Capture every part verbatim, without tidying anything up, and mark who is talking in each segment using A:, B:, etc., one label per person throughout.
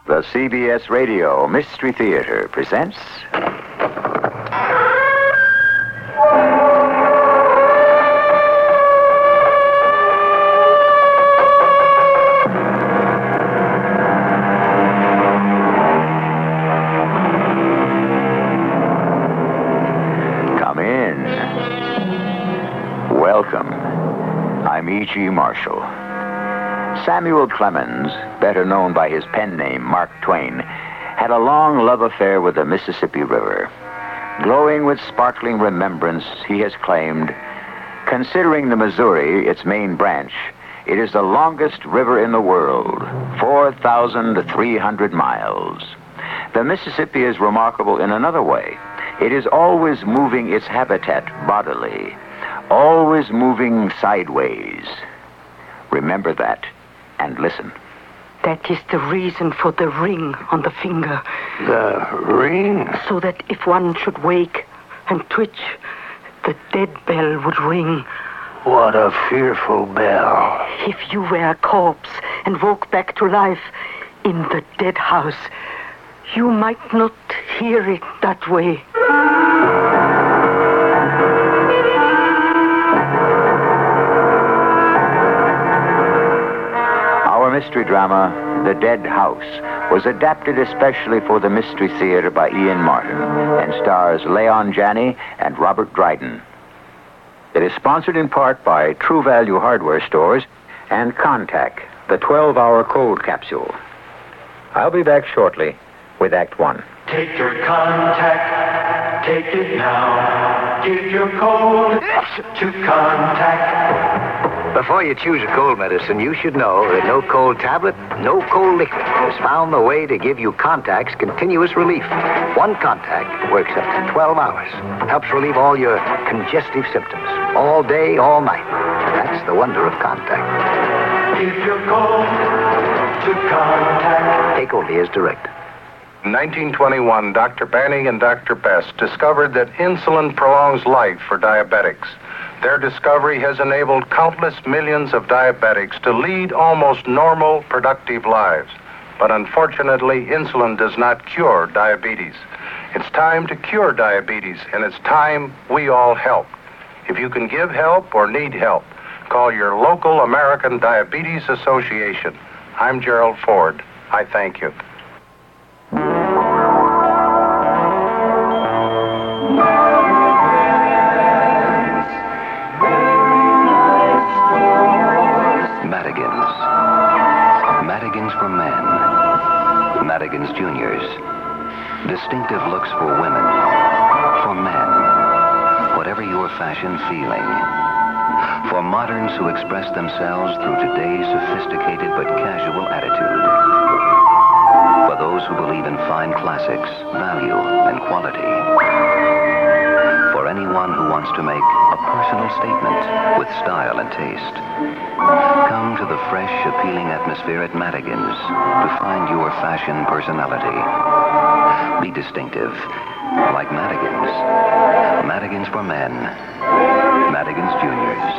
A: The C B S Radio Mystery Theater presents... Come in. Welcome. I'm E G. Marshall. Samuel Clemens, better known by his pen name, Mark Twain, had a long love affair with the Mississippi River. Glowing with sparkling remembrance, he has claimed, considering the Missouri, its main branch, it is the longest river in the world, four thousand three hundred miles. The Mississippi is remarkable in another way. It is always moving its habitat bodily, always moving sideways. Remember that. And listen.
B: That is the reason for the ring on the finger.
C: The ring?
B: So that if one should wake and twitch, the dead bell would ring.
C: What a fearful bell.
B: If you were a corpse and woke back to life in the dead house, you might not hear it that way.
A: Mystery drama, The Dead House, was adapted especially for the Mystery Theater by Ian Martin and stars Leon Janney and Robert Dryden. It is sponsored in part by True Value Hardware Stores and Contact, the twelve-hour cold capsule. I'll be back shortly with Act One.
D: Take your Contact, take it now. Give your cold to Contact.
C: Before you choose a cold medicine, you should know that no cold tablet, no cold liquid has found the way to give you Contact's continuous relief. One Contact works up to twelve hours. Helps relieve all your congestive symptoms. All day, all night. That's the wonder of Contact.
D: Give your cold to Contact.
C: Take only as directed.
E: In nineteen twenty-one, Doctor Banning and Doctor Best discovered that insulin prolongs life for diabetics. Their discovery has enabled countless millions of diabetics to lead almost normal, productive lives. But unfortunately, insulin does not cure diabetes. It's time to cure diabetes, and it's time we all help. If you can give help or need help, call your local American Diabetes Association. I'm Gerald Ford. I thank you.
F: Madigan's for men. Madigan's Juniors. Distinctive looks for women. For men. Whatever your fashion feeling. For moderns who express themselves through today's sophisticated but casual attitude. For those who believe in fine classics, value, and quality. For anyone who wants to make a personal statement with style and taste. Come to the fresh, appealing atmosphere at Madigan's to find your fashion personality. Be distinctive, like Madigan's. Madigan's for men. Madigan's Juniors.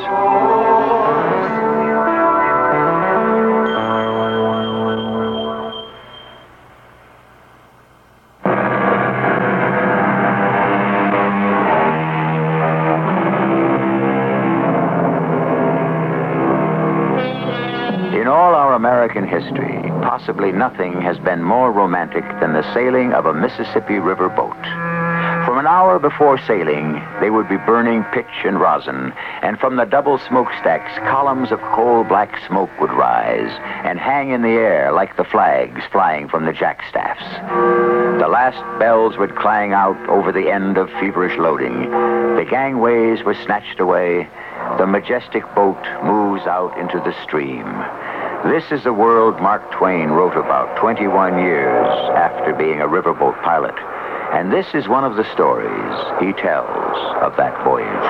A: American history, possibly nothing has been more romantic than the sailing of a Mississippi River boat. From an hour before sailing, they would be burning pitch and rosin, and from the double smokestacks, columns of coal-black smoke would rise and hang in the air like the flags flying from the jackstaffs. The last bells would clang out over the end of feverish loading. The gangways were snatched away. The majestic boat moves out into the stream. This is the world Mark Twain wrote about twenty-one years after being a riverboat pilot. And this is one of the stories he tells of that voyage.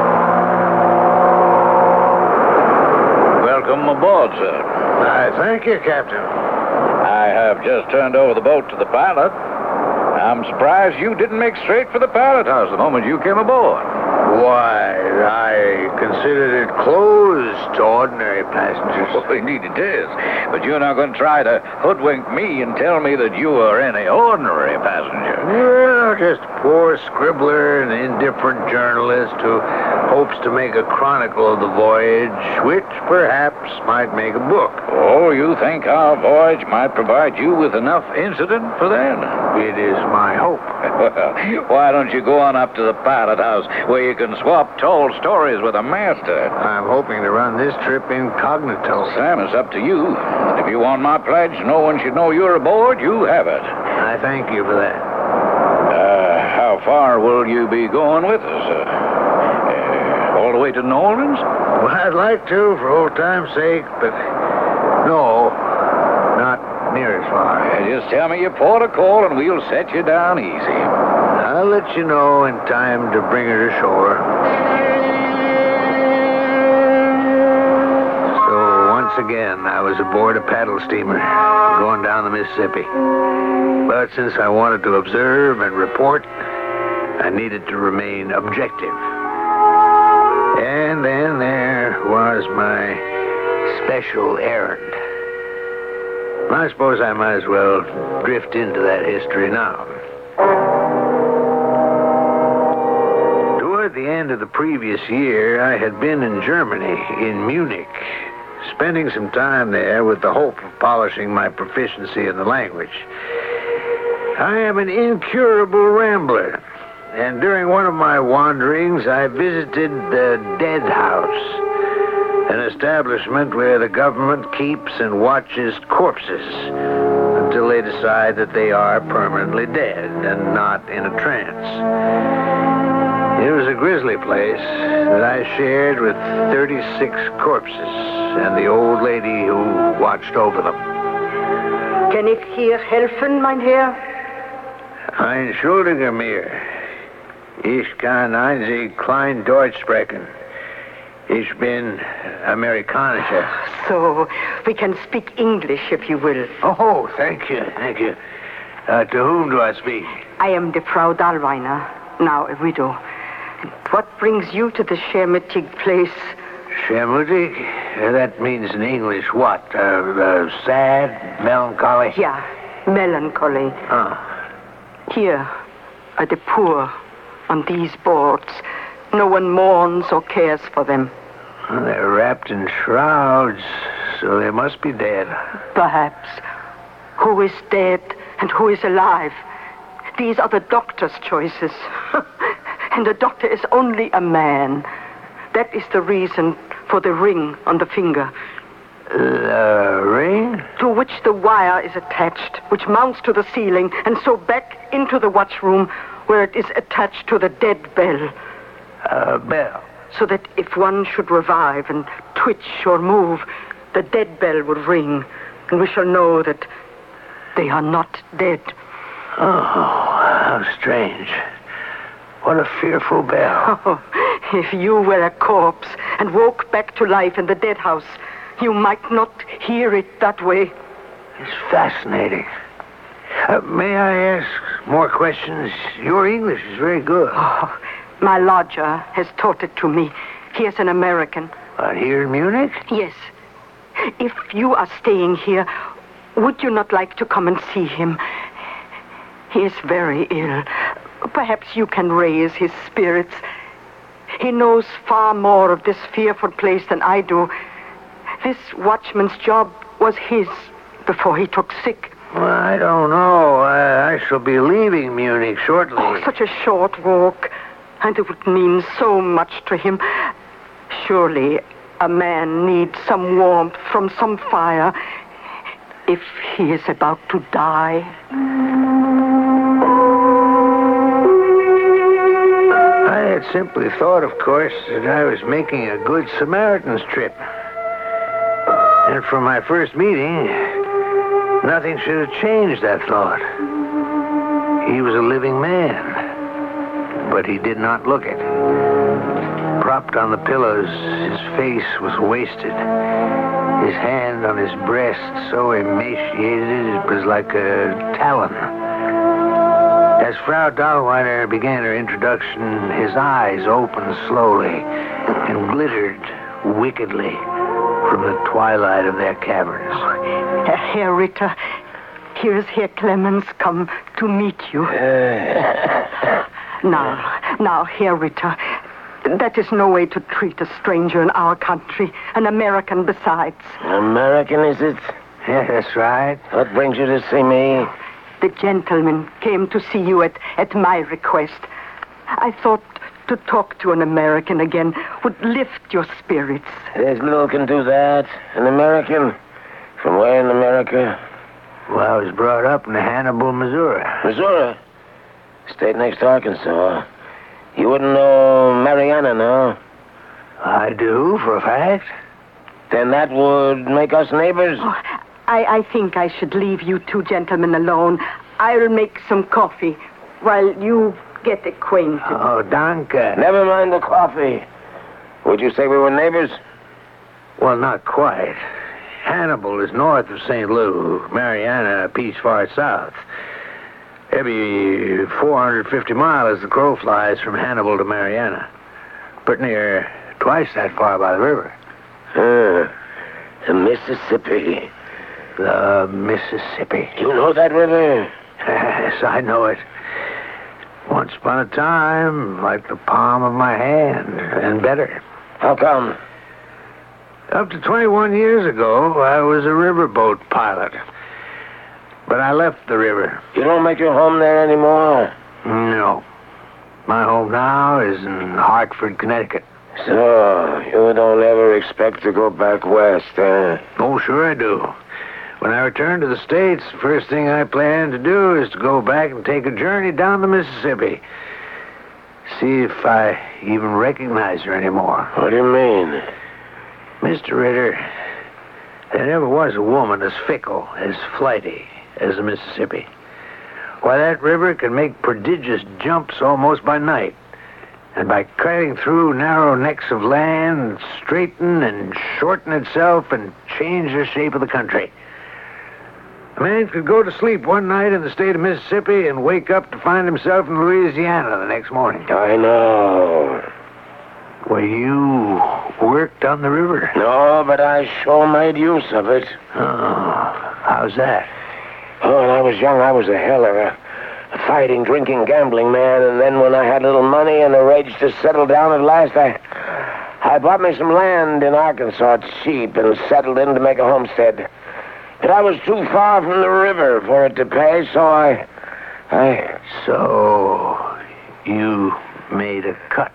G: Welcome aboard, sir.
C: I thank you, Captain.
G: I have just turned over the boat to the pilot. I'm surprised you didn't make straight for the pilot house the moment you came aboard.
H: Why, I considered it closed to ordinary passengers.
G: Well, indeed it is. But you're not going to try to hoodwink me and tell me that you are any ordinary passenger.
H: Well, just a poor scribbler and indifferent journalist who hopes to make a chronicle of the voyage, which perhaps might make a book.
G: Oh, you think our voyage might provide you with enough incident for that?
H: It is my hope.
G: Well, why don't you go on up to the pilot house where you can swap tall stories with a master?
H: I'm hoping to run this trip incognito.
G: Sam, it's up to you. And if you want my pledge, no one should know you're aboard, you have it.
H: I thank you for that.
G: Uh, how far will you be going with us? Uh, uh, all the way to New Orleans?
H: Well, I'd like to, for old time's sake, but no, not near as far.
G: Uh, just tell me your port of call and we'll set you down easy.
H: I'll let you know in time to bring her to shore. So once again, I was aboard a paddle steamer going down the Mississippi. But since I wanted to observe and report, I needed to remain objective. And then there was my special errand. I suppose I might as well drift into that history now. Toward the end of the previous year, I had been in Germany, in Munich, spending some time there with the hope of polishing my proficiency in the language. I am an incurable rambler, and during one of my wanderings, I visited the Dead House, an establishment where the government keeps and watches corpses until they decide that they are permanently dead and not in a trance. It was a grisly place that I shared with thirty-six corpses and the old lady who watched over them.
B: Kann ich hier helfen, mein Herr?
H: Entschuldige mir. Ich kann einzig klein Deutsch sprechen. Ich bin Amerikanischer.
B: So, we can speak English, if you will.
H: Oh, thank you, thank you. Uh, to whom do I speak?
B: I am the Frau Dahlweiner, now a widow. What brings you to the Schermutig place?
H: Schermutig? Uh, that means in English what? Uh, uh, sad, melancholy?
B: Yeah, melancholy.
H: Oh.
B: Here are the poor on these boards. No one mourns or cares for them.
H: Well, they're wrapped in shrouds, so they must be dead.
B: Perhaps. Who is dead and who is alive? These are the doctor's choices. And the doctor is only a man. That is the reason for the ring on the finger.
H: The ring?
B: To which the wire is attached, which mounts to the ceiling, and so back into the watchroom, where it is attached to the dead bell.
H: A bell?
B: So that if one should revive and twitch or move, the dead bell would ring, and we shall know that they are not dead.
H: Oh, how strange. What a fearful bell.
B: Oh, if you were a corpse and woke back to life in the dead house, you might not hear it that way.
H: It's fascinating. Uh, may I ask more questions? Your English is very good.
B: Oh, my lodger has taught it to me. He is an American.
H: Uh, here in Munich?
B: Yes. If you are staying here, would you not like to come and see him? He is very ill. Perhaps you can raise his spirits. He knows far more of this fearful place than I do. This watchman's job was his before he took sick.
H: Well, I don't know. I, I shall be leaving Munich shortly.
B: Oh, such a short walk. And it would mean so much to him. Surely a man needs some warmth from some fire if he is about to die.
H: I had simply thought, of course, that I was making a good Samaritan's trip. And from my first meeting, nothing should have changed that thought. He was a living man, but he did not look it. Propped on the pillows, his face was wasted. His hand on his breast, so emaciated, it was like a talon. As Frau Dahlweiner began her introduction, his eyes opened slowly and glittered wickedly from the twilight of their caverns.
B: Oh, Herr Ritter, here's Herr Clemens come to meet you. now, now, Herr Ritter, that is no way to treat a stranger in our country, an American besides.
I: American, is it?
H: Yeah, that's right.
I: What brings you to see me?
B: The gentleman came to see you at, at my request. I thought to talk to an American again would lift your spirits.
I: There's little can do that. An American? From where in America?
H: Well, I was brought up in Hannibal, Missouri.
I: Missouri? State next to Arkansas. You wouldn't know Mariana, no?
H: I do, for a fact.
I: Then that would make us neighbors?
B: Oh, I, I think I should leave you two gentlemen alone. I'll make some coffee while you get acquainted.
H: Oh, danke.
I: Never mind the coffee. Would you say we were neighbors?
H: Well, not quite. Hannibal is north of Saint Lou. Mariana a piece far south. Maybe four hundred fifty miles as the crow flies from Hannibal to Mariana. Pretty near twice that far by the river.
I: Uh, the Mississippi.
H: The Mississippi.
I: You know that river?
H: Yes, I know it. Once upon a time, like the palm of my hand, and better.
I: How come?
H: Up to twenty-one years ago, I was a riverboat pilot. But I left the river.
I: You don't make your home there anymore?
H: No. My home now is in Hartford, Connecticut.
I: So, you don't ever expect to go back west, eh?
H: Oh, sure I do. When I return to the States, the first thing I plan to do is to go back and take a journey down the Mississippi. See if I even recognize her anymore.
I: What do you mean?
H: Mister Ritter, there never was a woman as fickle, as flighty as the Mississippi. Why, that river can make prodigious jumps almost by night. And by cutting through narrow necks of land, straighten and shorten itself and change the shape of the country. A man could go to sleep one night in the state of Mississippi and wake up to find himself in Louisiana the next morning.
I: I know.
H: Well, you worked on the river?
I: No, but I sure made use of it.
H: Oh, how's that?
I: Oh, when I was young, I was a heller, a, a fighting, drinking, gambling man. And then when I had a little money and arranged to settle down at last, I, I bought me some land in Arkansas cheap and settled in to make a homestead. But I was too far from the river for it to pay, so I... I...
H: So, you made a cut.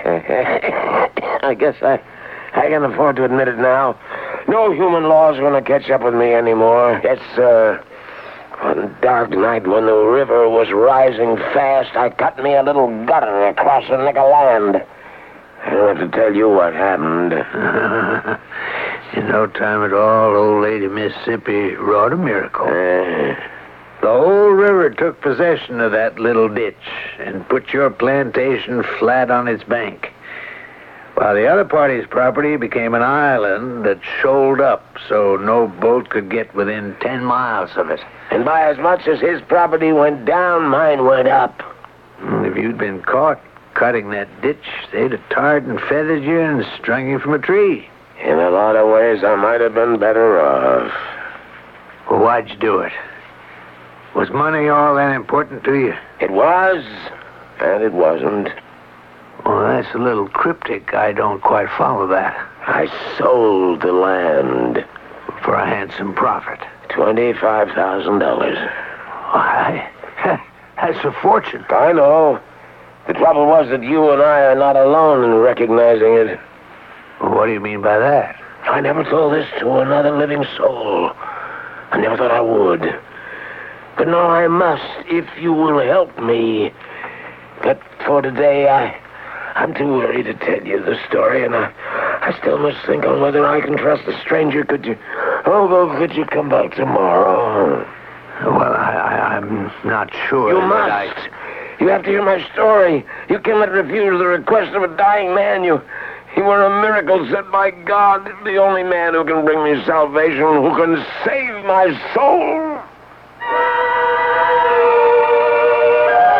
I: I guess I... I can afford to admit it now. No human law's gonna catch up with me anymore. It's, uh... one dark night when the river was rising fast, I cut me a little gutter across a neck of land. I don't have to tell you what happened.
H: In no time at all, old lady Mississippi wrought a miracle.
I: Uh,
H: the whole river took possession of that little ditch and put your plantation flat on its bank, while the other party's property became an island that shoaled up so no boat could get within ten miles of it.
I: And by as much as his property went down, mine went up.
H: If you'd been caught cutting that ditch, they'd have tarred and feathered you and strung you from a tree.
I: In a lot of ways, I might have been better off.
H: Well, why'd you do it? Was money all that important to you?
I: It was, and it wasn't.
H: Well, that's a little cryptic. I don't quite follow that.
I: I sold the land.
H: For a handsome profit.
I: twenty-five thousand dollars.
H: Why, that's a fortune.
I: I know. The trouble was that you and I are not alone in recognizing it.
H: Well, what do you mean by that?
I: I never told this to another living soul. I never thought I would. But now I must, if you will help me. But for today, I, I'm too worried to tell you the story, and I, I still must think on whether I can trust a stranger. Could you, oh, well, could you come back tomorrow?
H: Well, I, I, I'm not sure.
I: You must. I... You have to hear my story. You cannot refuse the request of a dying man. You... You were a miracle sent by God, the only man who can bring me salvation, who can save my soul.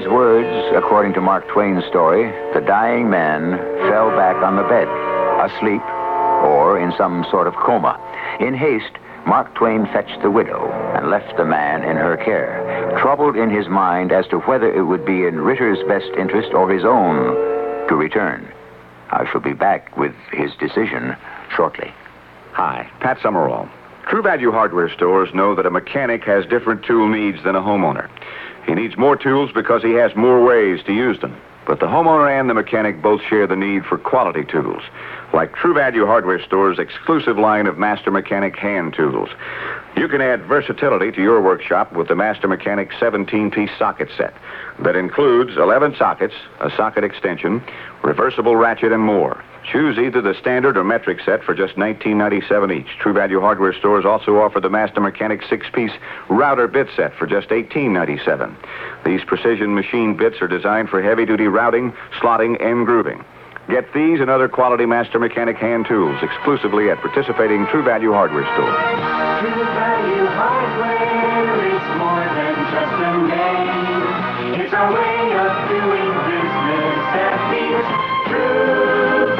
A: words, according to Mark Twain's story, the dying man fell back on the bed, asleep or in some sort of coma. In haste, Mark Twain fetched the widow and left the man in her care, troubled in his mind as to whether it would be in Ritter's best interest or his own to return. I shall be back with his decision shortly.
J: Hi, Pat Summerall. True Value Hardware stores know that a mechanic has different tool needs than a homeowner. He needs more tools because he has more ways to use them. But the homeowner and the mechanic both share the need for quality tools, like True Value Hardware Store's exclusive line of Master Mechanic hand tools. You can add versatility to your workshop with the Master Mechanic seventeen-piece socket set that includes eleven sockets, a socket extension, reversible ratchet, and more. Choose either the standard or metric set for just nineteen ninety-seven each. True Value Hardware stores also offer the Master Mechanic six-piece router bit set for just eighteen ninety-seven. These precision machine bits are designed for heavy-duty routing, slotting, and grooving. Get these and other quality Master Mechanic hand tools exclusively at participating True Value Hardware stores.
D: True Value Hardware is more than just a name. It's a way of doing business that means True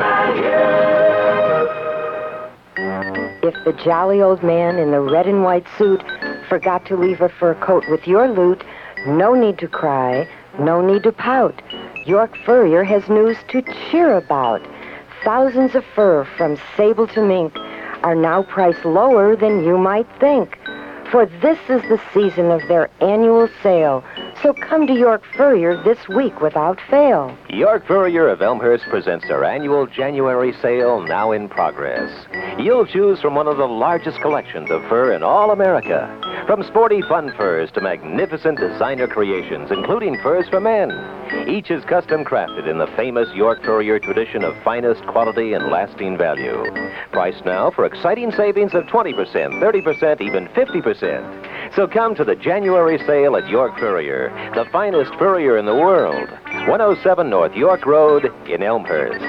D: Value.
K: If the jolly old man in the red and white suit forgot to leave a fur coat with your loot, no need to cry, no need to pout. York Furrier has news to cheer about. Thousands of fur, from sable to mink, are now priced lower than you might think. For this is the season of their annual sale. So come to York Furrier this week without fail.
L: York Furrier of Elmhurst presents their annual January sale, now in progress. You'll choose from one of the largest collections of fur in all America. From sporty fun furs to magnificent designer creations, including furs for men. Each is custom crafted in the famous York Furrier tradition of finest quality and lasting value. Priced now for exciting savings of twenty percent, thirty percent, even fifty percent. So come to the January sale at York Furrier, the finest furrier in the world. one oh seven North York Road in Elmhurst.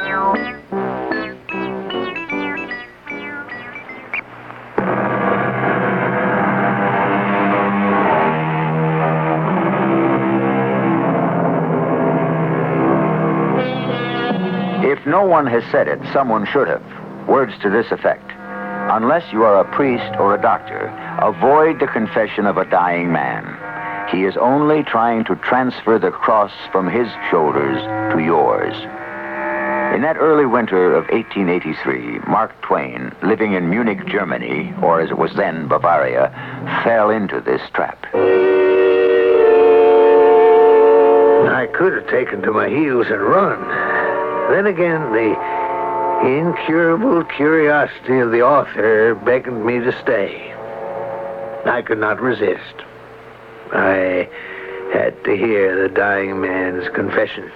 A: If no one has said it, someone should have. Words to this effect. Unless you are a priest or a doctor, avoid the confession of a dying man. He is only trying to transfer the cross from his shoulders to yours. In that early winter of eighteen eighty-three, Mark Twain, living in Munich, Germany, or as it was then, Bavaria, fell into this trap.
H: I could have taken to my heels and run. Then again, the incurable curiosity of the author beckoned me to stay. I could not resist. I had to hear the dying man's confession.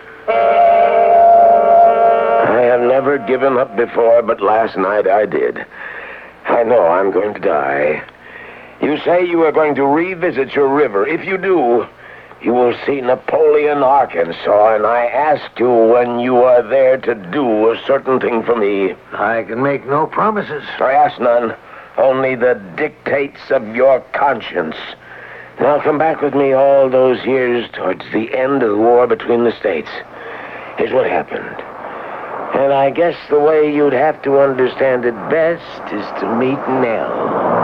I: I have never given up before, but last night I did. I know I'm going to die. You say you are going to revisit your river. If you do, you will see Napoleon, Arkansas, and I ask you when you are there to do a certain thing for me.
H: I can make no promises.
I: I ask none, only the dictates of your conscience. Now come back with me all those years towards the end of the war between the states. Here's what happened. And I guess the way you'd have to understand it best is to meet Nell.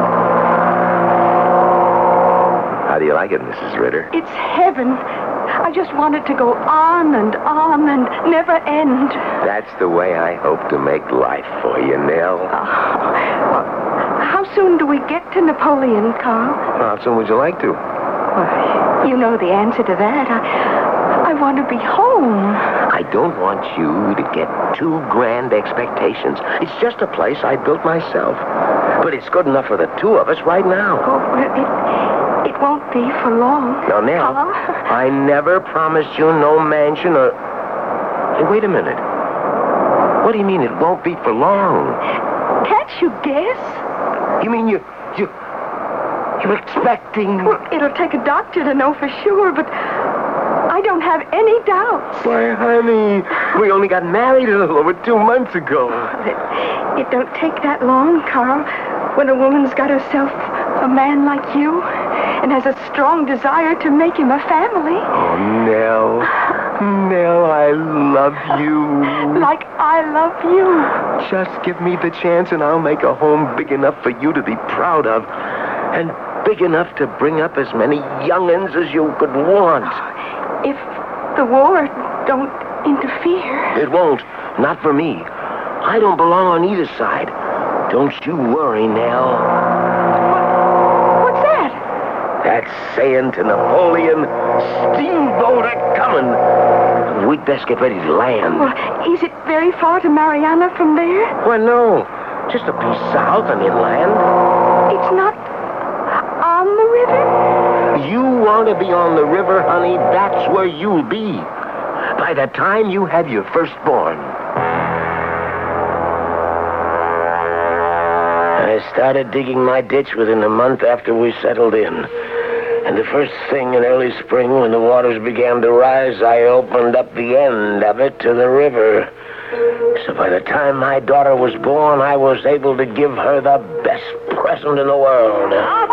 L: How do you like it, Missus Ritter?
B: It's heaven. I just want it to go on and on and never end.
L: That's the way I hope to make life for you, Nell.
B: Oh, well, how soon do we get to Napoleon, Carl?
L: How soon would you like to?
B: Well, you know the answer to that. I, I want to be home.
L: I don't want you to get too grand expectations. It's just a place I built myself. But it's good enough for the two of us right now.
B: Oh, well, it... It won't be for long.
L: Now, Nell,
B: Carl?
L: I never promised you no mansion or... Hey, wait a minute. What do you mean it won't be for long?
B: Can't you guess?
L: You mean you... you... You're expecting...
B: Well, it'll take a doctor to know for sure, but I don't have any doubts.
L: Why, honey, we only got married a little over two months ago.
B: It, it don't take that long, Carl, when a woman's got herself a man like you. and has a strong desire to make him a family.
I: Oh, Nell. Nell, I love you.
B: Like I love you.
I: Just give me the chance and I'll make a home big enough for you to be proud of. And big enough to bring up as many young'uns as you could want.
B: If the war don't interfere.
I: It won't. Not for me. I don't belong on either side. Don't you worry, Nell.
B: What, what's that?
I: That's saying to Napoleon, steamboat a-comin'. We'd best get ready to land.
B: Well, is it very far to Mariana from there?
I: Well, no. Just a piece south and inland.
B: It's not on the river?
I: You want to be on the river, honey, that's where you'll be. By the time you have your firstborn. I started digging my ditch within a month after we settled in. And the first thing in early spring, when the waters began to rise, I opened up the end of it to the river. So by the time my daughter was born, I was able to give her the best present in the world.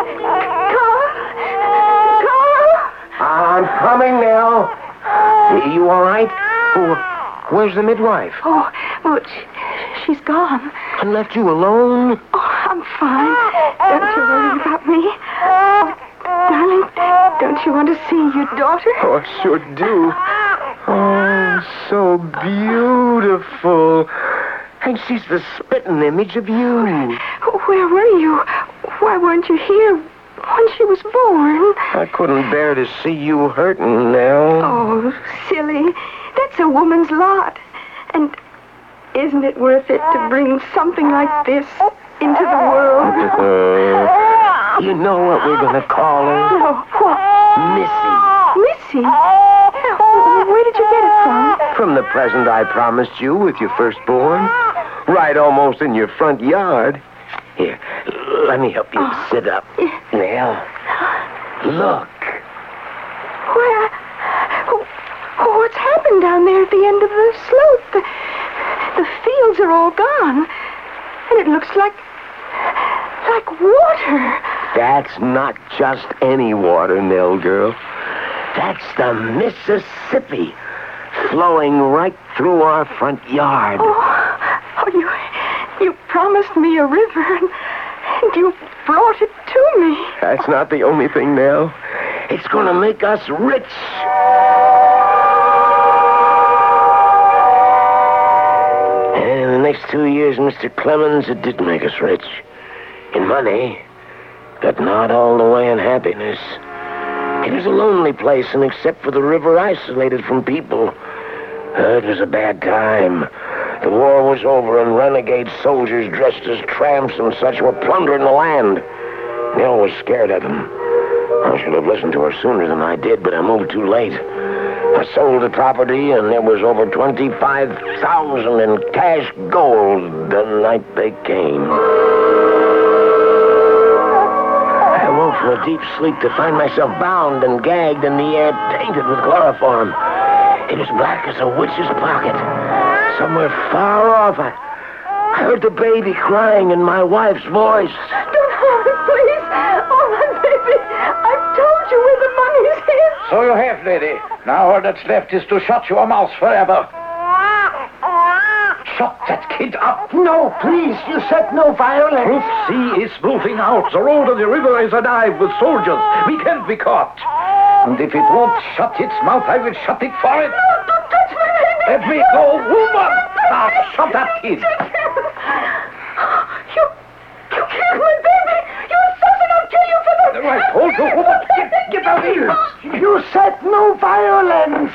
I: I'm coming now. You all right? Oh, where's the midwife?
B: Oh, well, she, she's gone.
I: And left you alone?
B: Oh, I'm fine. Don't you worry about me. Oh, darling, don't you want to see your daughter?
I: Oh, I sure do. Oh, so beautiful. And she's the spitting image of you.
B: Where were you? Why weren't you here when she was born?
I: I couldn't bear to see you hurting, Nell.
B: Oh, silly. That's a woman's lot. And isn't it worth it to bring something like this into the world?
I: Uh, you know what we're going to call her?
B: No, what?
I: Missy.
B: Missy? Oh, where did you get it from?
I: From the present I promised you with your firstborn. Right almost in your front yard. Here, let me help you
B: oh.
I: sit up. Nell, look.
B: Where? Oh, what's happened down there at the end of the slope? The, the fields are all gone. And it looks like... like water.
I: That's not just any water, Nell girl. That's the Mississippi, flowing right through our front yard.
B: Oh, oh you, you promised me a river, and, and you brought it to me.
I: That's not the only thing, Nell. It's going to make us rich. And in the next two years, Mister Clemens, it did make us rich. In money, but not all the way in happiness. It was a lonely place, and except for the river, isolated from people. Uh, it was a bad time. The war was over, and renegade soldiers dressed as tramps and such were plundering the land. Nell was scared of them. I should have listened to her sooner than I did, but I moved too late. I sold the property, and there was over twenty-five thousand dollars in cash gold the night they came. I woke from a deep sleep to find myself bound and gagged and the air tainted with chloroform. It was black as a witch's pocket. Somewhere far off, I, I heard the baby crying in my wife's voice.
B: Don't hold it, please. Oh, my baby. I've told you where the money's hid.
G: So you have, lady. Now all that's left is to shut your mouth forever. Shut that kid up.
I: No, please, you said no violence.
G: Troop C is moving out. The road of the river is alive with soldiers. We can't be caught. And if it won't shut its mouth, I will shut it for it.
B: No, don't touch my baby.
G: Let me go, woman. Now, shut that kid.
B: You, you killed my baby. You assassin, I'll kill you for this.
G: I told you, woman. Get, get out of here.
I: You said no violence.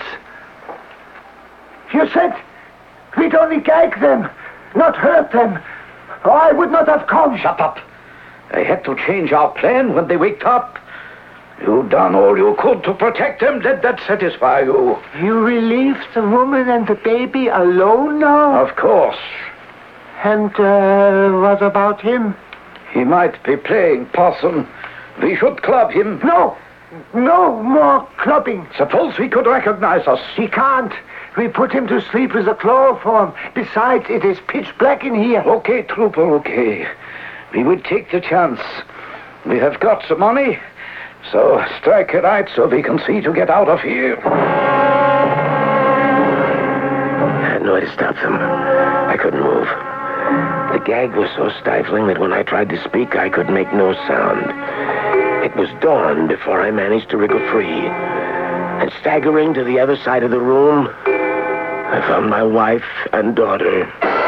I: You said we'd only gag them, not hurt them. Or I would not have come.
G: Shut up. I had to change our plan when they waked up. You done all you could to protect them. Let that satisfy you.
I: You relieved the woman and the baby alone now?
G: Of course.
I: And uh, what about him?
G: He might be playing possum. We should club him.
I: No. No more clubbing.
G: Suppose he could recognize us.
I: He can't. We put him to sleep with a chloroform. Besides, it is pitch black in here.
G: Okay, trooper, okay. We would take the chance. We have got the money, So strike a right so we can see to get out of here.
I: I had no way to stop them. I couldn't move. The gag was so stifling that when I tried to speak, I could make no sound. It was dawn before I managed to wriggle free. And staggering to the other side of the room, I found my wife and daughter.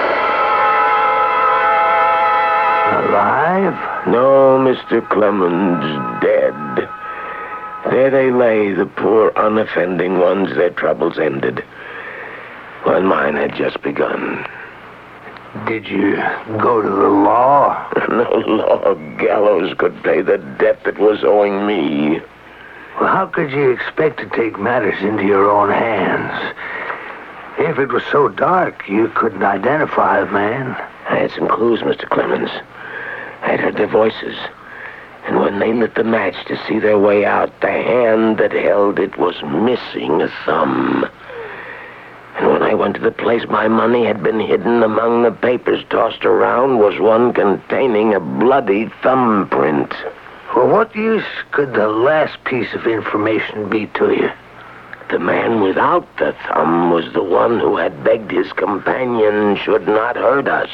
C: Alive?
I: No, Mister Clemens, dead. There they lay, the poor, unoffending ones, their troubles ended, while mine had just begun.
C: Did you go to the law?
I: No law gallows could pay the debt that was owing me.
C: Well, how could you expect to take matters into your own hands? If it was so dark, you couldn't identify the man.
I: I had some clues, Mister Clemens. I had heard their voices. And when they lit the match to see their way out, the hand that held it was missing a thumb. And when I went to the place my money had been hidden among the papers tossed around was one containing a bloody thumbprint.
C: Well, what use could the last piece of information be to you?
I: The man without the thumb was the one who had begged his companion should not hurt us.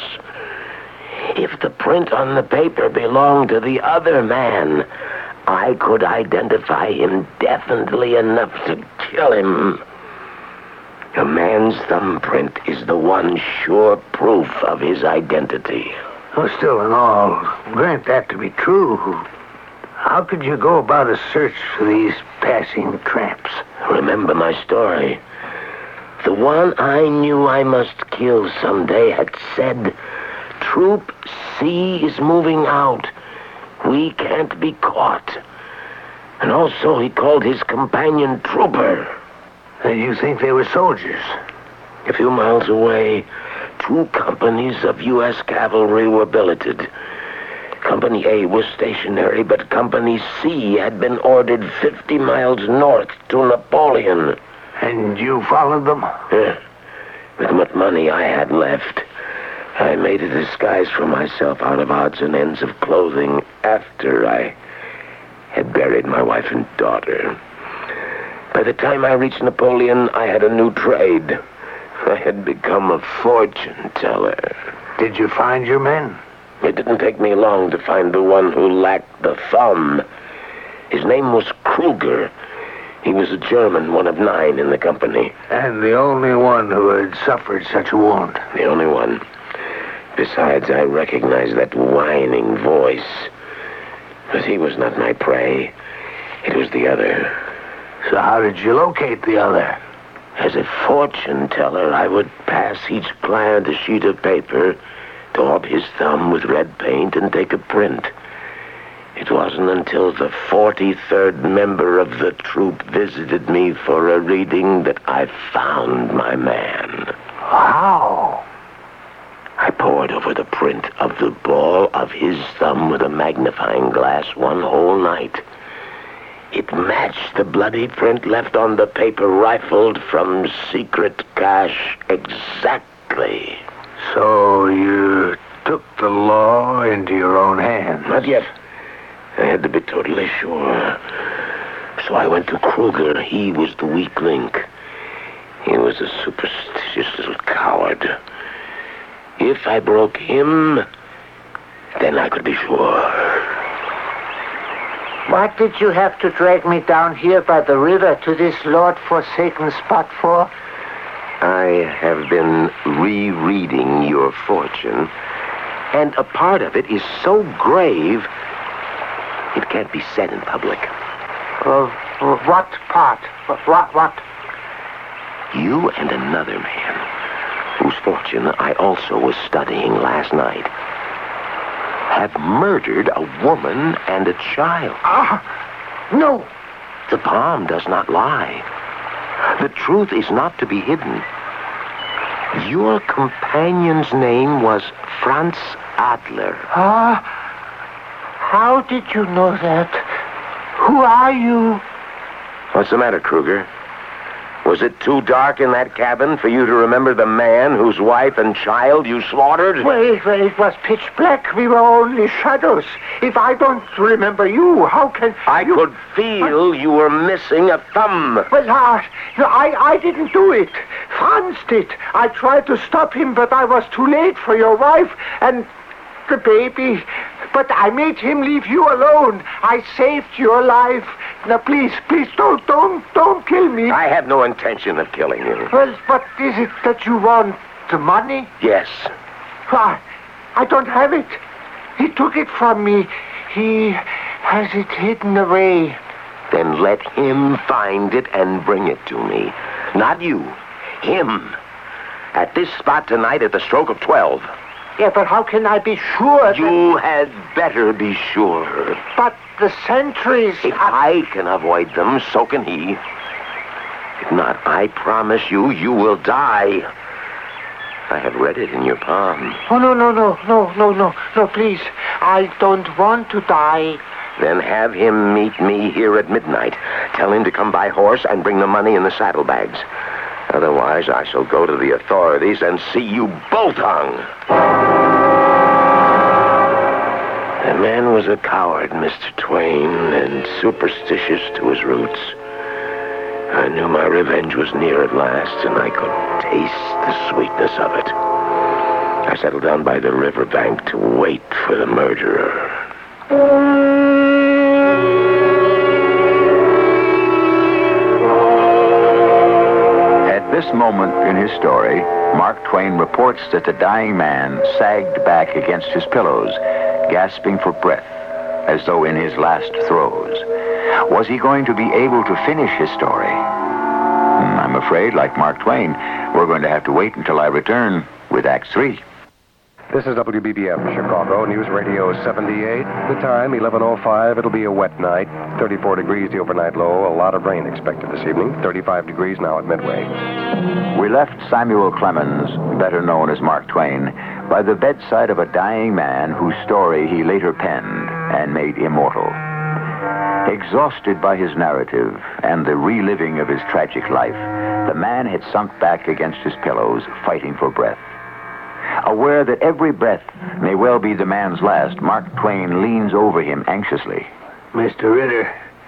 I: If the print on the paper belonged to the other man, I could identify him definitely enough to kill him. A man's thumbprint is the one sure proof of his identity.
C: Well, still in all, grant that to be true. How could you go about a search for these passing tramps?
I: Remember my story. The one I knew I must kill someday had said, "Troop C is moving out. We can't be caught." And also he called his companion Trooper.
C: And you think they were soldiers?
I: A few miles away, two companies of U S cavalry were billeted. Company A was stationary, but Company C had been ordered fifty miles north to Napoleon.
C: And you followed them?
I: Yeah. With what money I had left, I made a disguise for myself out of odds and ends of clothing after I had buried my wife and daughter. By the time I reached Napoleon, I had a new trade. I had become a fortune teller.
C: Did you find your men?
I: It didn't take me long to find the one who lacked the thumb. His name was Kruger. He was a German, one of nine in the company.
C: And the only one who had suffered such a wound?
I: The only one. Besides, I recognized that whining voice. But he was not my prey. It was the other.
C: So how did you locate the other?
I: As a fortune teller, I would pass each client a sheet of paper, daub his thumb with red paint, and take a print. It wasn't until the forty-third member of the troop visited me for a reading that I found my man.
C: How?
I: I pored over the print of the ball of his thumb with a magnifying glass one whole night. It matched the bloody print left on the paper rifled from secret cache exactly.
C: So you took the law into your own hands?
I: Not yet. I had to be totally sure. So I went to Kruger. He was the weak link. He was a superstitious little coward. If I broke him, then I could be sure.
C: What did you have to drag me down here by the river to this Lord-forsaken spot for?
I: I have been rereading your fortune, and a part of it is so grave, it can't be said in public.
C: Uh, what part? What, what?
I: You and another man, whose fortune I also was studying last night, have murdered a woman and a child.
C: Ah, no.
I: The palm does not lie. The truth is not to be hidden. Your companion's name was Franz Adler.
C: Ah, how did you know that? Who are you?
I: What's the matter, Kruger? Was it too dark in that cabin for you to remember the man whose wife and child you slaughtered?
M: Well, it, well, it was pitch black. We were only shadows. If I don't remember you, how can
I: I
M: you...
I: could feel you were missing a thumb.
M: Well, uh, I, I didn't do it. Franz did. I tried to stop him, but I was too late for your wife and the baby. But I made him leave you alone. I saved your life. Now, please, please, don't, don't, don't kill me.
I: I have no intention of killing you.
M: Well, but is it that you want the money?
I: Yes.
M: Why, I don't have it. He took it from me. He has it hidden away.
I: Then let him find it and bring it to me. Not you. Him. At this spot tonight at the stroke of twelve.
M: Yeah, but how can I be sure that...
I: You had better be sure.
M: But the sentries...
I: If I can avoid them, so can he. If not, I promise you, you will die. I have read it in your palm.
M: Oh, no, no, no, no, no, no, no, please. I don't want to die.
I: Then have him meet me here at midnight. Tell him to come by horse and bring the money in the saddlebags. Otherwise, I shall go to the authorities and see you both hung. The man was a coward, Mister Twain, and superstitious to his roots. I knew my revenge was near at last, and I could taste the sweetness of it. I settled down by the riverbank to wait for the murderer.
A: At this moment in his story, Mark Twain reports that the dying man sagged back against his pillows, gasping for breath, as though in his last throes. Was he going to be able to finish his story? I'm afraid, like Mark Twain, we're going to have to wait until I return with Act Three.
N: This is W B B M Chicago, News Radio seventy-eight. The time, eleven oh five. It'll be a wet night. thirty-four degrees the overnight low. A lot of rain expected this evening. thirty-five degrees now at Midway.
A: We left Samuel Clemens, better known as Mark Twain, by the bedside of a dying man whose story he later penned and made immortal. Exhausted by his narrative and the reliving of his tragic life, the man had sunk back against his pillows, fighting for breath. Aware that every breath may well be the man's last, Mark Twain leans over him anxiously.
H: Mister Ritter.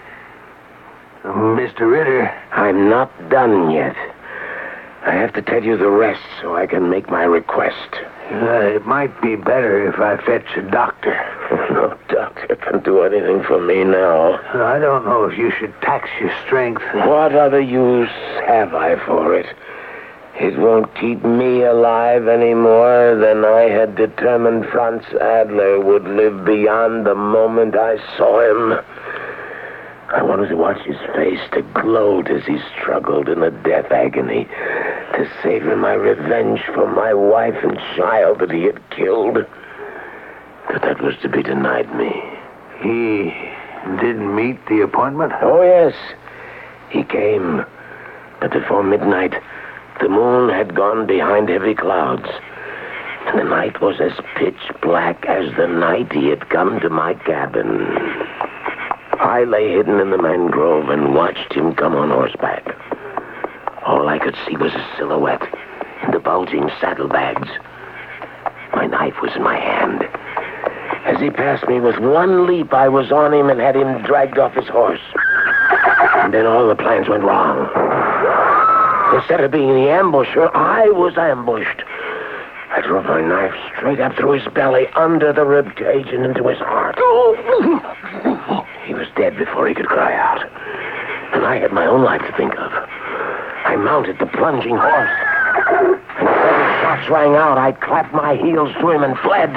H: Mister Ritter.
I: I'm not done yet. I have to tell you the rest so I can make my request.
H: Uh, it might be better if I fetch a doctor.
I: No doctor can do anything for me now.
H: I don't know if you should tax your strength.
I: What other use have I for it? It won't keep me alive any more than I had determined Franz Adler would live beyond the moment I saw him. I wanted to watch his face, to gloat as he struggled in the death agony, to savor my revenge for my wife and child that he had killed. But that was to be denied me.
H: He didn't meet the appointment?
I: Oh, yes. He came. But before midnight, the moon had gone behind heavy clouds, and the night was as pitch black as the night he had come to my cabin. I lay hidden in the mangrove and watched him come on horseback. All I could see was a silhouette in the bulging saddlebags. My knife was in my hand. As he passed me with one leap, I was on him and had him dragged off his horse. And then all the plans went wrong. Instead of being the ambusher, I was ambushed. I drove my knife straight up through his belly, under the rib cage, and into his heart. He was dead before he could cry out. And I had my own life to think of. I mounted the plunging horse. And before the shots rang out, I clapped my heels to him and fled.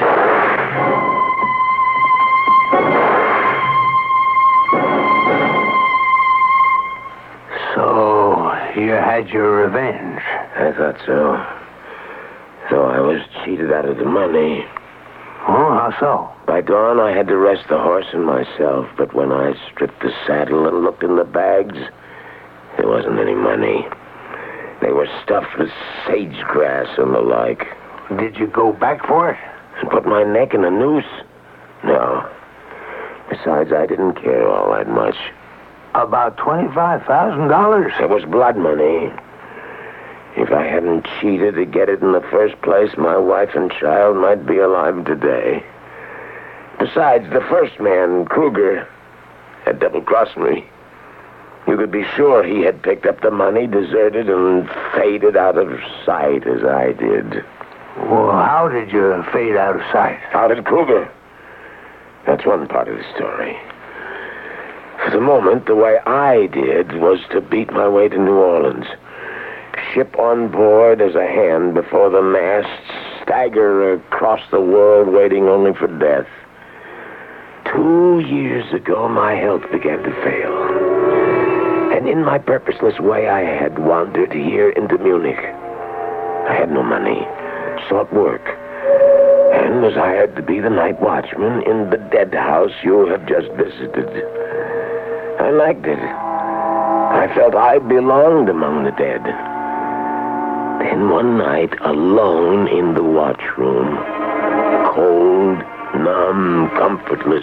H: So, you had your revenge?
I: I thought so. Though I was cheated out of the money.
H: Oh, how so?
I: By dawn, I had to rest the horse and myself, but when I stripped the saddle and looked in the bags, there wasn't any money. They were stuffed with sage grass and the like.
H: Did you go back for it?
I: And put my neck in a noose? No. Besides, I didn't care all that much. About twenty-five thousand dollars.
O: It was blood money. If I hadn't cheated to get it in the first place, my wife and child might be alive today. Besides, the first man, Kruger, had double-crossed me. You could be sure he had picked up the money, deserted, and faded out of sight as I did.
I: Well, how did you fade out of sight?
O: How did Kruger? That's one part of the story. For the moment, the way I did was to beat my way to New Orleans. Ship on board as a hand before the mast, stagger across the world waiting only for death. Two years ago, my health began to fail. And in my purposeless way, I had wandered here into Munich. I had no money, sought work, and was hired to be the night watchman in the dead house you have just visited. I liked it. I felt I belonged among the dead. Then one night, alone in the watchroom, cold, numb, comfortless,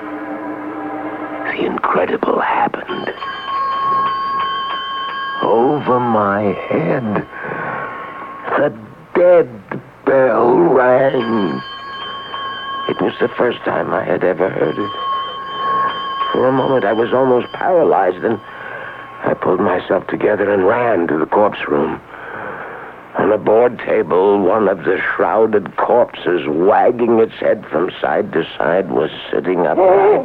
O: the incredible happened. Over my head, the dead bell rang. It was the first time I had ever heard it. For a moment, I was almost paralyzed, and I pulled myself together and ran to the corpse room. On a board table, one of the shrouded corpses, wagging its head from side to side, was sitting upright.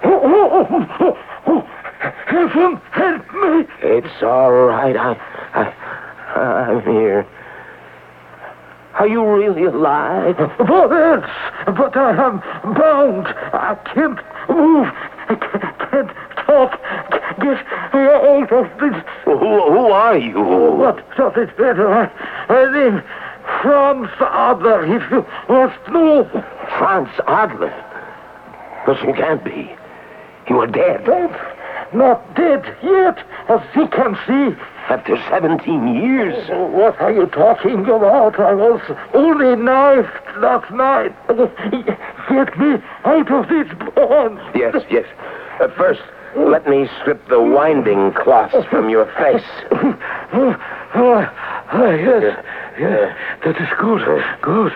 I: Heaven, help me!
O: It's all right. I, I, I'm here. Are you really alive?
I: What else? But I am bound. I can't move. I can't talk. Get out of this.
O: Who, who are you?
I: What does it matter? I, I name Franz Adler, if you must know.
O: Franz Adler? But you can't be. You are dead.
I: Dead? Not dead yet, as you can see.
O: After seventeen years.
I: What are you talking about? I was only knifed last night. Get me out of this bond.
O: Yes, yes. Uh, first, let me strip the winding cloths from your face.
I: Oh, oh, yes, yes. That is good, good.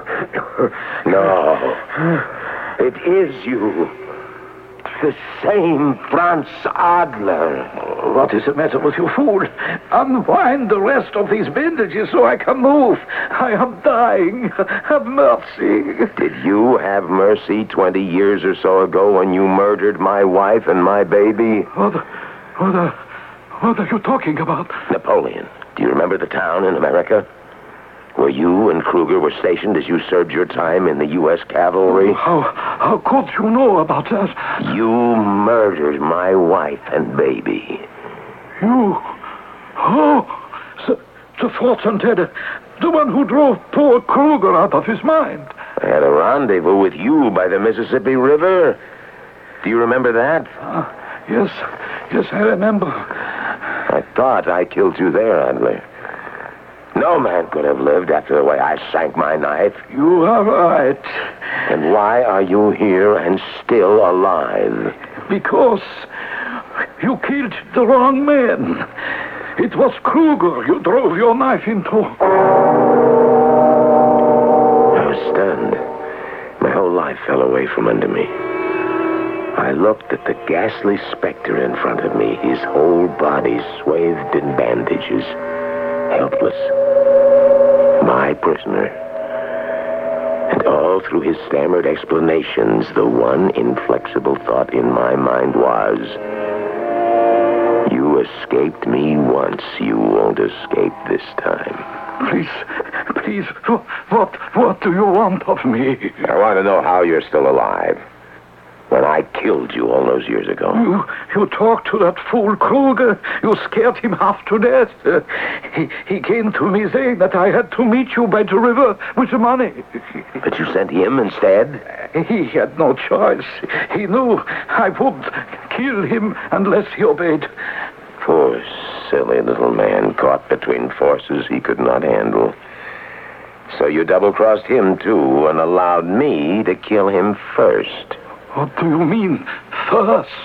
O: No. It is you. The same Franz Adler.
G: What is the matter with you, fool? Unwind the rest of these bandages so I can move. I am dying. Have mercy.
O: Did you have mercy twenty years or so ago when you murdered my wife and my baby?
G: What, what, uh, what are you talking about?
O: Napoleon. Do you remember the town in America? Where you and Kruger were stationed as you served your time in the U S cavalry?
G: How, how could you know about that?
O: You murdered my wife and baby.
G: You? Oh, the, the fortune teller, the one who drove poor Kruger out of his mind.
O: I had a rendezvous with you by the Mississippi River. Do you remember that?
G: Uh, yes, yes, I remember.
O: I thought I killed you there, Adler. No man could have lived after the way I sank my knife.
G: You are right.
O: And why are you here and still alive?
G: Because you killed the wrong man. It was Kruger you drove your knife into.
O: I was stunned. My whole life fell away from under me. I looked at the ghastly specter in front of me, his whole body swathed in bandages, helpless. My prisoner. And all through his stammered explanations, the one inflexible thought in my mind was, you escaped me once, you won't escape this time.
G: Please, please, what, what do you want of me?
O: I want to know how you're still alive. When I killed you all those years ago.
G: You, you talked to that fool Kruger. You scared him half to death. Uh, he, he came to me saying that I had to meet you by the river with the money.
O: But you sent him instead?
G: He had no choice. He knew I would kill him unless he obeyed.
O: Poor, silly little man caught between forces he could not handle. So you double-crossed him, too, and allowed me to kill him first.
G: What do you mean, first?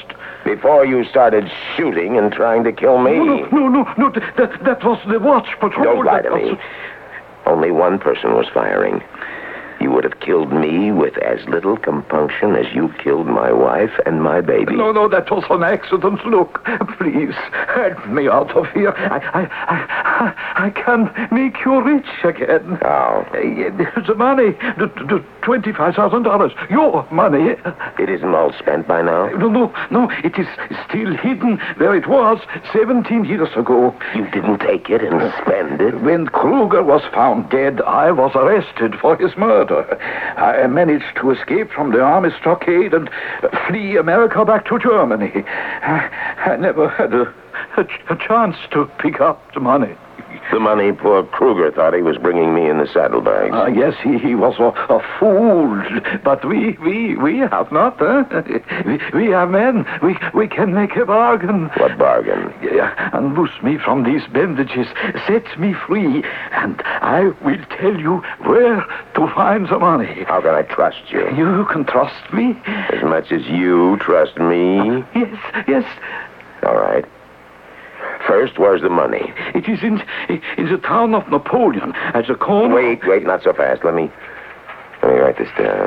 O: Before you started shooting and trying to kill me.
G: No, no, no, no. That, that was the watch patrol.
O: Don't lie
G: that
O: to
G: was...
O: me. Only one person was firing. You would have killed me with as little compunction as you killed my wife and my baby.
G: No, no, that was an accident. Look, please, help me out of here. I, I, I, I can make you rich again.
O: How?
G: The money, the, the twenty-five thousand dollars, your money.
O: It isn't all spent by now?
G: No, no, no, it is still hidden where it was seventeen years ago.
O: You didn't take it and spend it?
G: When Kruger was found dead, I was arrested for his murder. I managed to escape from the army stockade and flee America back to Germany. I, I never had a, a, a chance to pick up the money.
O: The money poor Kruger thought he was bringing me in the saddlebags.
G: Uh, yes, he, he was a, a fool, but we we we have not. Huh? We, we are men. We we can make a bargain.
O: What bargain?
G: Yeah, unloose me from these bandages, set me free, and I will tell you where to find the money.
O: How can I trust you?
G: You can trust me.
O: As much as you trust me?
G: Uh, yes, yes.
O: All right. First, where's the money?
G: It is in in the town of Napoleon, at the corner...
O: Wait, wait, not so fast. Let me... Let me write this down.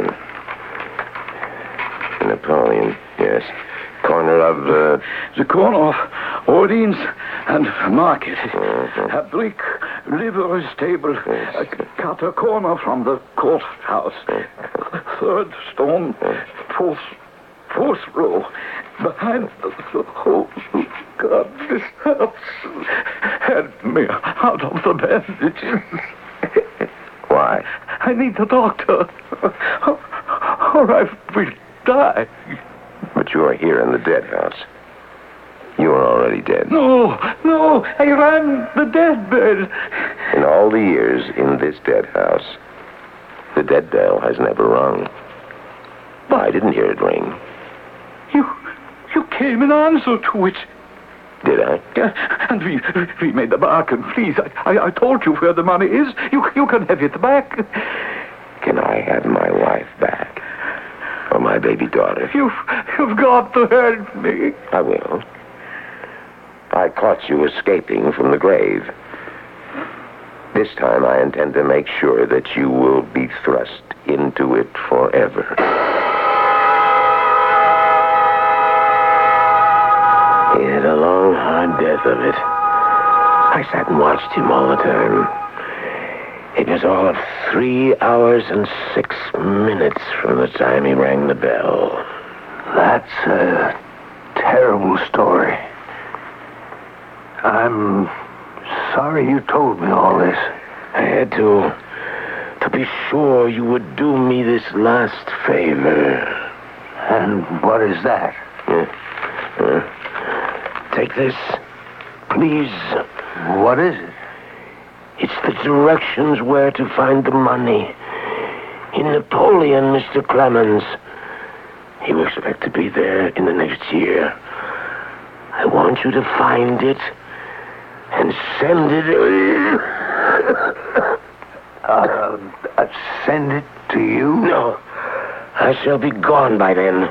O: Napoleon, yes. Corner of... Uh...
G: The corner of Orleans and Market.
O: Mm-hmm.
G: A brick livery stable.
O: Yes.
G: A cut a corner from the courthouse.
O: Mm-hmm.
G: Third stone, fourth, fourth row. Behind the... Oh, God, this hurts. Help me out of the bandages.
O: Why?
G: I need a doctor. Or I will die.
O: But you are here in the dead house. You are already dead.
G: No, no, I ran the dead bell.
O: In all the years in this dead house, the dead bell has never rung. But I didn't hear it ring.
G: You, you came in answer to it.
O: Did I?
G: Yeah, and we we made the bargain. Please, I, I I told you where the money is. You you can have it back.
O: Can I have my wife back? Or my baby daughter?
G: You've you've got to help me.
O: I will. I caught you escaping from the grave. This time I intend to make sure that you will be thrust into it forever. He had a long, hard death of it. I sat and watched him all the time. It was all of three hours and six minutes from the time he rang the bell.
H: That's a terrible story. I'm sorry you told me all this.
O: I had to, to be sure you would do me this last favor.
H: And what is that?
O: Uh, uh, take this, please.
H: What is it?
O: It's the directions where to find the money. In Napoleon, Mister Clemens. He will expect to be there in the next year. I want you to find it and send it...
H: uh, uh, send it to you?
O: No. I shall be gone by then.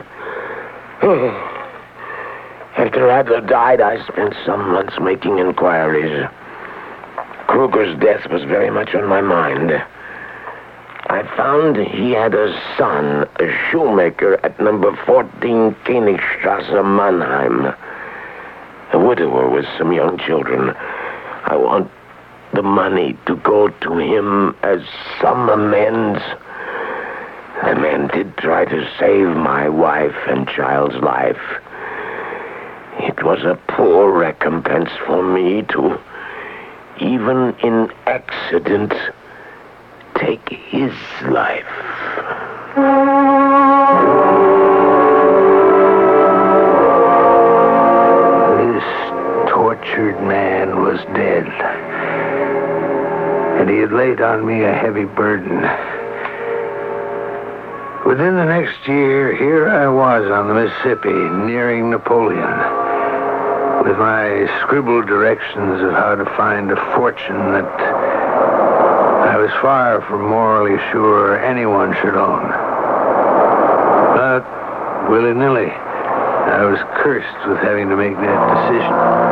O: After Adler died, I spent some months making inquiries. Kruger's death was very much on my mind. I found he had a son, a shoemaker at number fourteen Königstrasse, Mannheim. A widower with some young children. I want the money to go to him as some amends. The man did try to save my wife and child's life. It was a poor recompense for me to, even in accident, take his life.
H: This tortured man was dead, and he had laid on me a heavy burden. Within the next year, here I was on the Mississippi, nearing Napoleon, with my scribbled directions of how to find a fortune that I was far from morally sure anyone should own. But, willy-nilly, I was cursed with having to make that decision.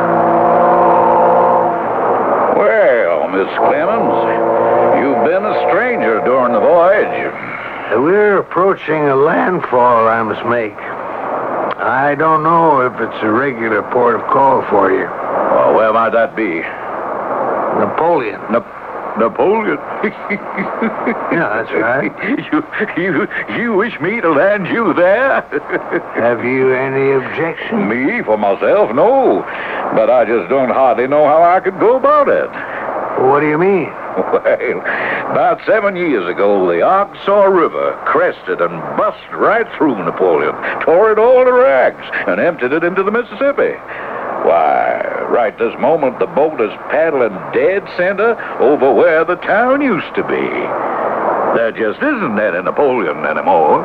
G: Well, Miss Clemens, you've been a stranger during the voyage.
H: We're approaching a landfall I must make. I don't know if it's a regular port of call for you.
G: Well, where might that be?
H: Napoleon.
G: Na- Napoleon?
H: Yeah, that's right.
G: You, you, you wish me to land you there?
H: Have you any objection?
G: Me, for myself, no. But I just don't hardly know how I could go about it.
H: What do you mean?
G: Well, about seven years ago, the Arkansas River crested and bust right through Napoleon, tore it all to rags, and emptied it into the Mississippi. Why, right this moment, the boat is paddling dead center over where the town used to be. There just isn't any Napoleon anymore.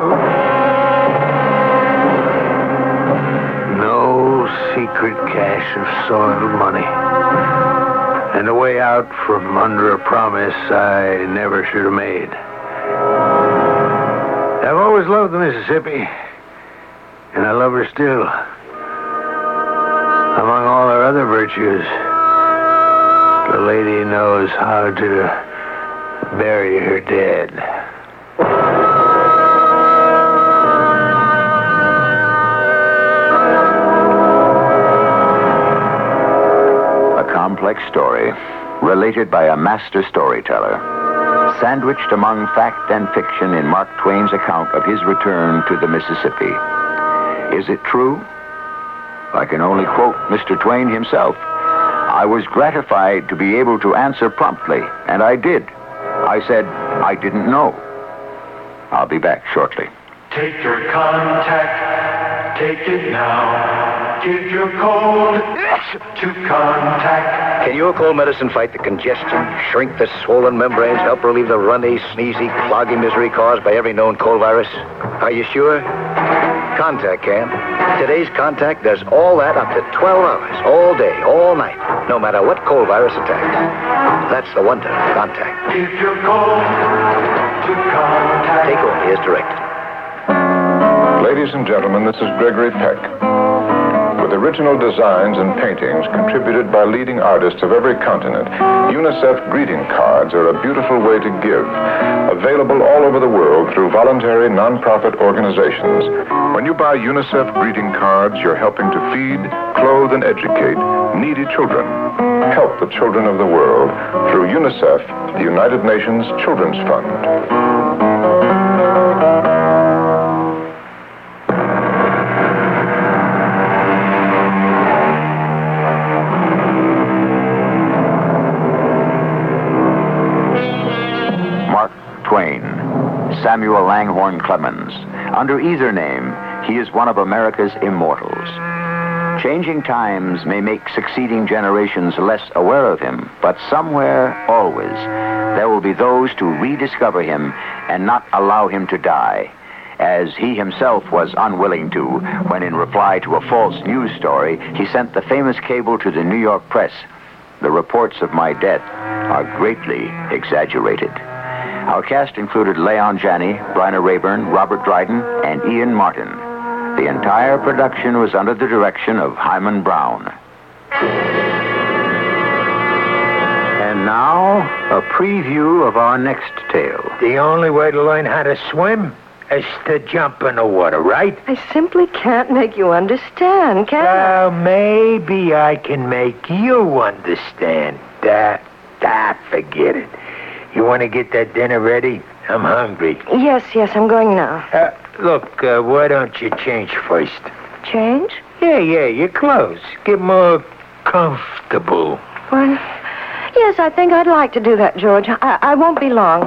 H: No secret cache of soiled money. And a way out from under a promise I never should have made. I've always loved the Mississippi, and I love her still. Among all her other virtues, the lady knows how to bury her dead.
A: A complex story, related by a master storyteller, sandwiched among fact and fiction in Mark Twain's account of his return to the Mississippi. Is it true? I can only quote Mister Twain himself. I was gratified to be able to answer promptly, and I did. I said, I didn't know. I'll be back shortly.
D: Take your contact, take it now. Give your code to contact.
C: Can your cold medicine fight the congestion, shrink the swollen membranes, help relieve the runny, sneezy, cloggy misery caused by every known cold virus? Are you sure? Contact can. Today's Contact does all that up to twelve hours, all day, all night, no matter what cold virus attacks. That's the wonder of Contact.
D: Give your code to contact.
C: Take only as directed.
E: Ladies and gentlemen, this is Gregory Peck. With original designs and paintings contributed by leading artists of every continent, UNICEF greeting cards are a beautiful way to give, available all over the world through voluntary nonprofit organizations. When you buy UNICEF greeting cards, you're helping to feed, clothe, and educate needy children. Help the children of the world through UNICEF, the United Nations Children's Fund.
A: Twain, Samuel Langhorne Clemens. Under either name, he is one of America's immortals. Changing times may make succeeding generations less aware of him, but somewhere, always, there will be those to rediscover him and not allow him to die, as he himself was unwilling to when, in reply to a false news story, he sent the famous cable to the New York press. The reports of my death are greatly exaggerated. Our cast included Leon Janney, Bryna Rayburn, Robert Dryden, and Ian Martin. The entire production was under the direction of Hyman Brown.
C: And now, a preview of our next tale.
M: The only way to learn how to swim is to jump in the water, right?
K: I simply can't make you understand, can I?
M: Well, maybe I can make you understand. That, that, forget it. You want to get that dinner ready? I'm hungry.
K: Yes, yes, I'm going now.
M: Uh, look, uh, why don't you change first?
K: Change?
M: Yeah, yeah, your clothes. Get more comfortable.
K: Well, yes, I think I'd like to do that, George. I, I won't be long.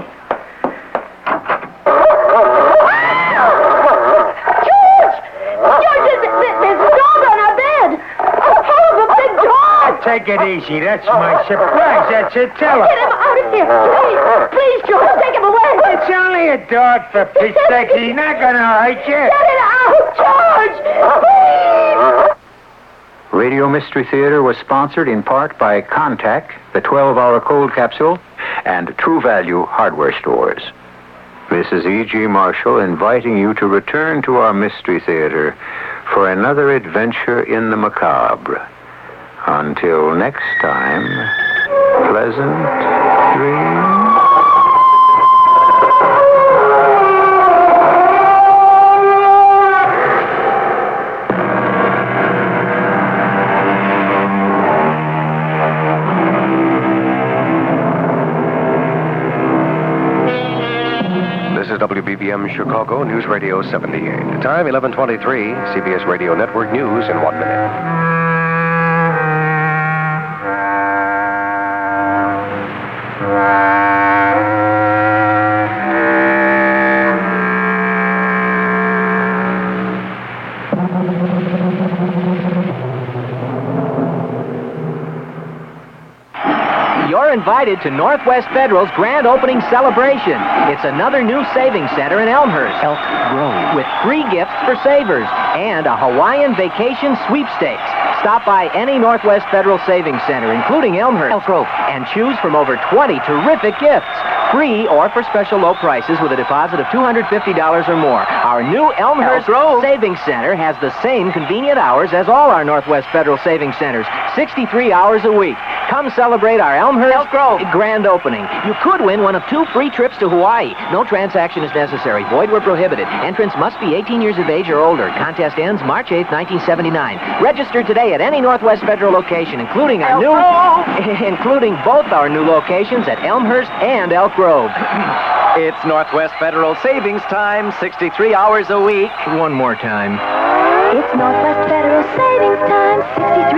P: George! George, there's, there's a dog on our bed! A hell of a big dog!
M: Take it easy. That's my surprise. That's it. Tell her.
P: Get him out of here. Please, please, George, take him away.
M: It's only a dog, for Pete's sake. He's not going to hurt you.
P: Get it out, George! Please!
C: Radio Mystery Theater was sponsored in part by Contact, the twelve-hour cold capsule, and True Value hardware stores. This is E G. Marshall inviting you to return to our Mystery Theater
A: for another adventure in the macabre. Until next time, pleasant dreams.
N: This is W B B M Chicago News Radio seventy-eight. The time eleven twenty-three. C B S Radio Network News in one minute.
Q: You're invited to Northwest Federal's grand opening celebration. It's another new savings center in Elmhurst, Elk Grove, with free gifts for savers and a Hawaiian vacation sweepstakes. Stop by any Northwest Federal Savings Center, including Elmhurst, Elk Grove, and choose from over twenty terrific gifts. Free or for special low prices with a deposit of two hundred fifty dollars or more. Our new Elmhurst Savings Center has the same convenient hours as all our Northwest Federal Savings Centers, sixty-three hours a week. Come celebrate our Elmhurst Elk Grove grand opening. You could win one of two free trips to Hawaii. No transaction is necessary. Void where prohibited. Entrance must be eighteen years of age or older. Contest ends March eighth, nineteen seventy-nine. Register today at any Northwest Federal location, including our new, including both our new locations at Elmhurst and Elk Grove.
R: It's Northwest Federal Savings Time, sixty-three hours a week.
Q: One more time.
P: It's Northwest Federal Savings Time, sixty-three